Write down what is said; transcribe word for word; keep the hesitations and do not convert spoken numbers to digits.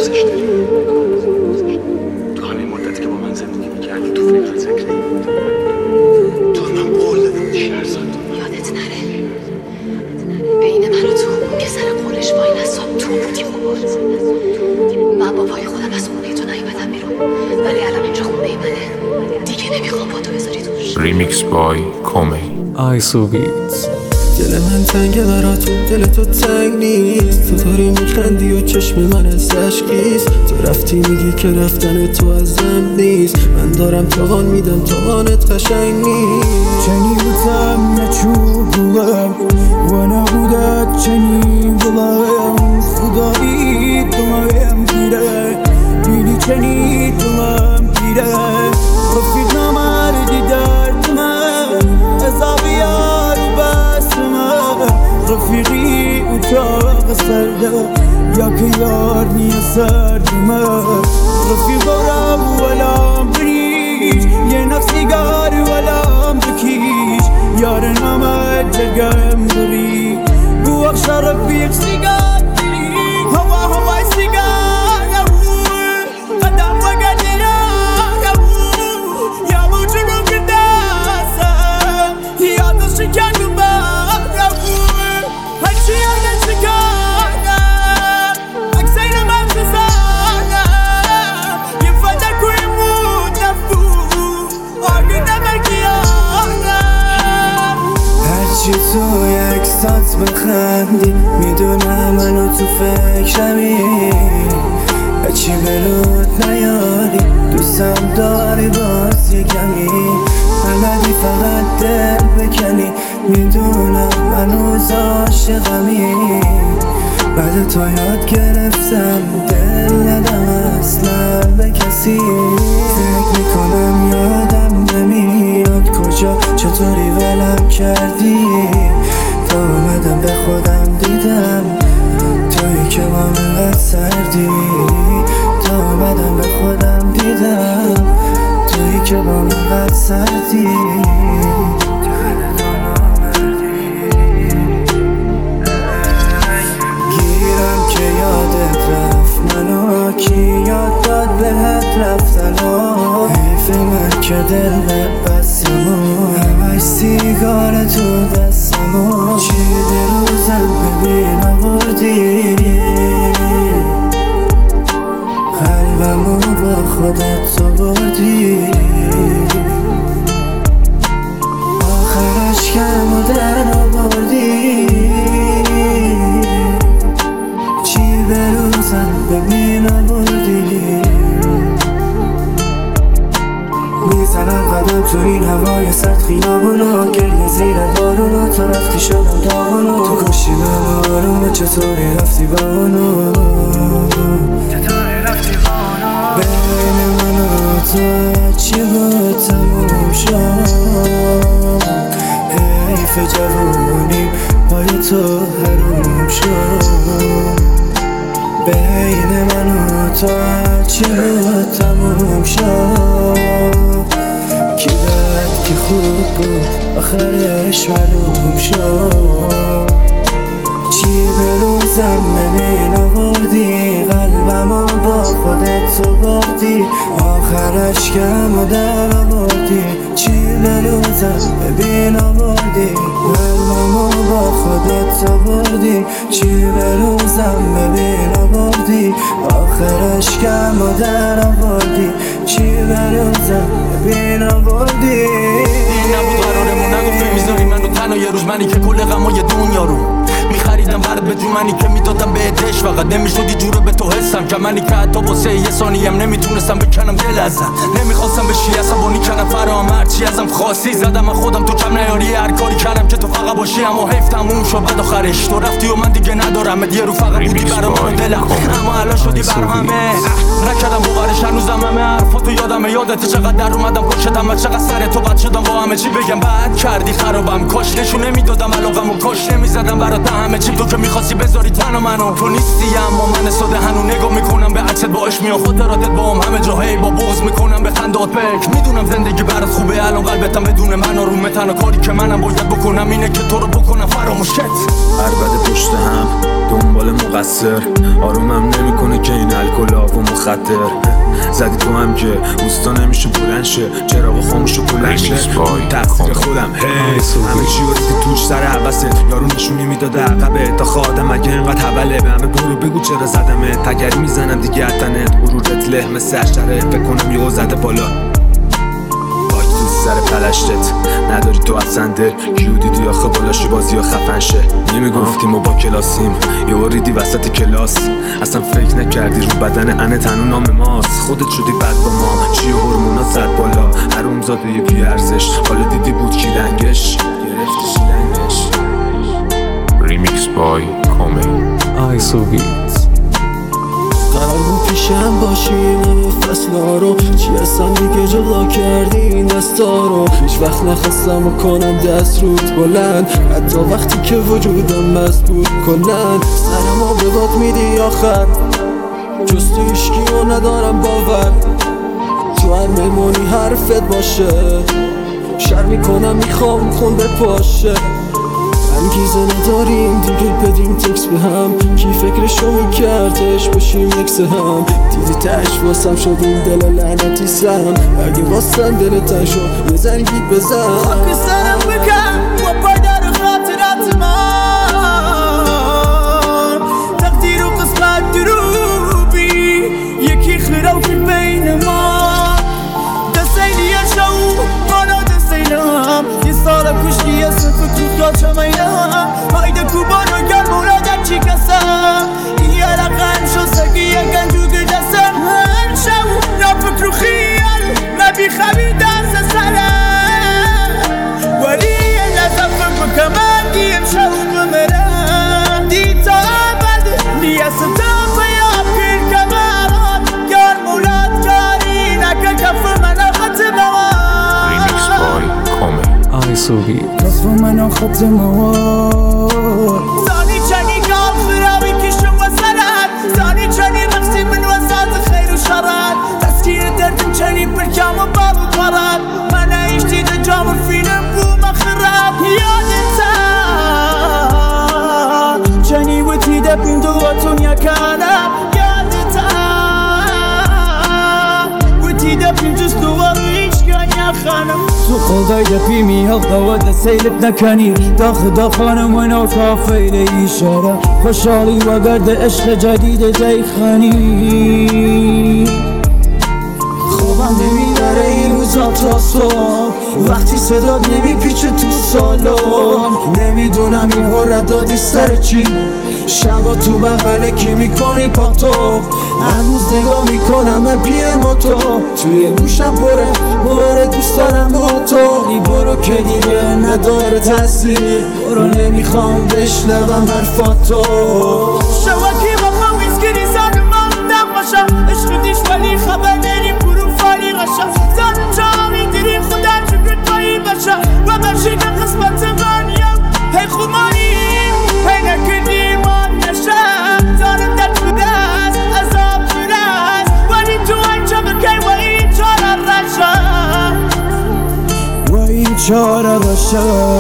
دوستش داری. تو همین مدتی که با من زندگی میکردی تو فکر ذکر تو من قول دادم شهرزاد یادت نره بین من و تو اون که سر قولش وای نستاد تو بودی خوبات. من با پای خودم از خونه تو نیومدم بیرون ولی الان اینجا خونه منه دیگه نمیخوام با تو بذاری توش. ریمیکس بای کومی آیسو بیتس. دل من تنگه براتون دل تو تنگ نیست. تو داری میخندی و چشم من از عشقیست. تو رفتی میگی که رفتن تو ازم نیست. من دارم تاوان میدم تاوانت قشنگ نیست. چنی بودم نچوب بولم و نبودت چنی بولم خدایی دومم گیره دیدی چنی دومم گیره رفیق نمردی درد من عذابی یارو بس من رفیقی اتاق سرده یا که یار نیه سرد من رفیق رو ولام بریش یه نفسیگار ولام بکیش یار نمد جرگم بری بو اخش رفیق سیگار بری هوا هوای سیگار قدم و گدیرم یا موجودو که دستم یادو شکن برم هرچی یادت شکنم اکسیر من بزنم یه فدکوی مود نفو آگه نمکیانم هرچی تو یک ساعت بخندی میدونم منو تو فکرمی هرچی بلوت نیاری دوستم داری باز یه کمی بلدی فقط دل بکنی میدونم منوز عاشقمی بعد تو یاد گرفتم دل ندم اصلا به کسی فکر میکنم یادم نمیاد کجا چطوری ولم کردی تا اومدم به خودم دیدم تویی که با من سردی تا اومدم به خودم دیدم تویی که با من سردی گیرم که یادت رفت منو کی یاد داد بهت رفتنو حیف من که دل بستمو همش سیگار تو دستمو چی روزم ببین آوردی قلبمو با خودت تو بردی آخرش کمو در آوردی چی به روزم ببین آوردی میزنم قدم تو این هوای سرد خیابونو گریه زیر بارونو تو رفتی شدم داغونو تو کشی من آرومه چطوری رفتی با اونو چطوری رفتی با اونو بین من و تو چی بود تموم شد حیف جوونیم پای تو حروم شد بین من و تو چی بود تموم شد کی بد کی خوب بود آخرش معلوم شد چی به روزم ببین آوردی قلبمو با خودت تو بردی آخرش کم و در آوردی چی به روزم ببین آوردی قلبمو با خودت تو بردی چی به روزم ببین آوردی آخرش کم و در آوردی چی به روزم ببین آوردی این نبود قرارمون نگفتی میذاری منو تنها یه روز منی که کل غمای دنیا رو میخریدم برات به جونی که میدادم بهتش فقط نمیشدی جوره به تو حسم که منی که حتی واسه یه ثانیم نمیتونستم بکنم دل ازم نمیخواستم بشی عصبانی کنم فرام هرچی ازم خواستی زدم من خودم تو کم نیاری هر کاری کردم که تو فقط باشی اما حیف تموم شد بعد آخرش تو رفتی و من دیگه ندارم یه رو فقط بودی برام و دلم اما الان شدی برام همه نکردم بغرش هنوزم همه حرفاتو یادمه یادت چقدر در اومدم پشتم چقدر سر تو بد شدم با همه چی بگم بعد کردی خرابم کاش نشون نمیدادم علاقم و کاش نمیزدم برات همه چی تو که میخواستی بذاری تنها منو تو نیستی اما من ساده هنو نگاه میکنم به عکست باش میام خاطراتت با هم همه جا هی با بغض میکنم به خندات بک میدونم زندگی برات خوبه الان قلبتم بدون من آرومه تنها کاری که منم باید بکنم اینه که تو رو بکنم فراموشت عربده پشت هم دنبال مقصر آرومم نمیکنه که این الکلا و مخدر زدی تو هم که اوستا نمیشه بلند شه چراغ خاموش و بلند شه تقصیر خودم هی همه چی رو ریزی توش سر عبسه یارو نشونی میداده عقبه تا خادم اگه اینقدر حوله به همه برو بگو چرا زدمه تگری میزنم دیگه اتنت غرورت له مثل اشتره فکر کنم یهو زده بالا سر پلشتت نداری تو اصلا دل کیو دیدی آخه بالاشی بازی ها خفن شه نمیگفتیم و با کلاسیم یه ریدی وسط کلاس اصلا فکر نکردی رو بدن انه تنو نام ماست خودت شدی بد با ما چی هرمونا زد بالا حروم زاده یه بی ارزش حالا دیدی بود کی لنگش گرفتی شیلنگش Remix by Comey iSobeats قرار بود پیشم باشی این فصلا رو چی هستم دیگه جدا کردی این دستا رو هیچ وقت نخواستم و کنم دست رود بلند حتی وقتی که وجودم مست بود کلن سرما به باد میدی آخر جز تو هیچکی رو ندارم باور تو هر مهمونی حرفت باشه شر میکنم میخوام خون بپاشه انگیزه نداریم دیگه بدیم تکس به هم کی فکرشو میکردش باشیم یکسه هم دیدی تش واسم شد این دل لعنتی سم اگه واسم دل تن شد یه زنگید بزن خاک سرم بکن و پایدار خاطرات من تقدیر و قسمت دروبی یکی خیرو که بین ما دستیلی شو مانا دستیلم یه سال کشکی یه سفر کفتا چمینم هایده کوبانو گرم اولاده چی کسم یه رقم شو سگی یه گنجو گردسم هر شو نفکر و خیال مبی خبی دست سرم ولی یه لطفم بکمن دیم شو بمرم دی تا عبد دیه ستم پیاب کل کمران گرم اولاد کاری نکه کف من ختم Remix by Comey iSobeats کف من ختم زانی چنی گام خرابی کشم و سرد زانی چنی مقسی من وسط خیر و شرد تسکیر دردم چنی برکم و باب و قرد من ایشتی ده جام فیلم بو مخرب یادتا چنی و تیده بین دواتون یکانم یادتا و تیده بین جست دوارو ایش گانیا خانم تو خدای دپی میهل قواد سیلت نکنی داخ داخانم و نو کافیل ایشاره خوشحالی و گرد عشق جدید دیخانی خوابم نمیبره این روزا تا صبح وقتی صدا نمیپیچه تو سالم نمیدونم این حرد دادی سر چی شبا تو بغله کی میکنی پا تو هنوز نگاه میکنم پیر موتو توی گوشم پره باره دوست دارم با تو ای برو که دیگه نداره تاثیر برو نمیخوام بشنوم حرفاتو شواکی با ما ویسکری زنم نباشم عشق دیش ولی خبر نریم برو فالی غشم زنم جامی دیری خودم شکرت بایی بشم و برشید قسمت من یم هی خمانیم هی نکردیم آن نشم زنم در تو دست عذاب برست ولی تو انجام که و این چاره رشم و این چاره رشم